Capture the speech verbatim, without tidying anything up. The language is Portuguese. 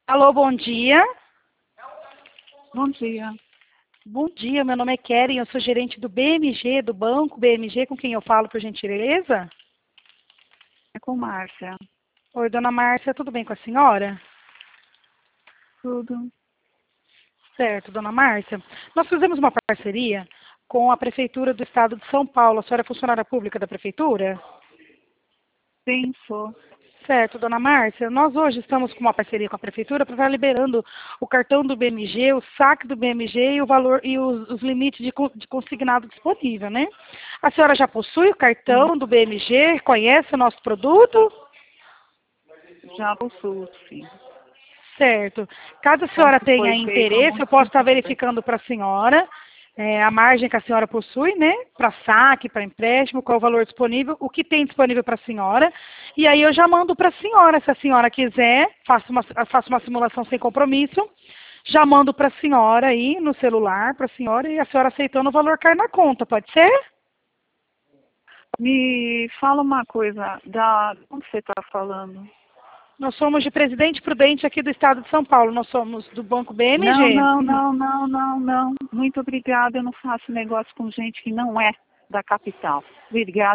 Alô, bom dia. Bom dia. Bom dia, meu nome é Keren, eu sou gerente do B M G, do Banco B M G, com quem eu falo, por gentileza? É com Márcia. Oi, dona Márcia, tudo bem com a senhora? Tudo? Certo, dona Márcia. Nós fizemos uma parceria com a Prefeitura do Estado de São Paulo. A senhora é funcionária pública da Prefeitura? Sim, sou. Certo, dona Márcia. Nós hoje estamos com uma parceria com a Prefeitura para estar liberando o cartão do B M G, o saque do B M G e o valor e os, os limites de, con- de consignado disponível, né? A senhora já possui o Sim. cartão do B M G? Conhece o nosso produto? Já possuo, sim. Certo. Caso a Já senhora que tenha foi feito há interesse, eu muito posso estar tempo. verificando para a senhora é, a margem que a senhora possui, né? Para saque, para empréstimo, qual é o valor disponível, o que tem disponível para a senhora. E aí eu já mando para a senhora, se a senhora quiser, faço uma, faço uma simulação sem compromisso, já mando para a senhora aí no celular, para a senhora, e a senhora aceitando o valor cai na conta, pode ser? Me fala uma coisa, da onde você está falando? Nós somos de Presidente Prudente aqui do estado de São Paulo, nós somos do Banco Não, B M G. não, não, não, não, não. Muito obrigada. Eu não faço negócio com gente que não é da capital. Obrigada.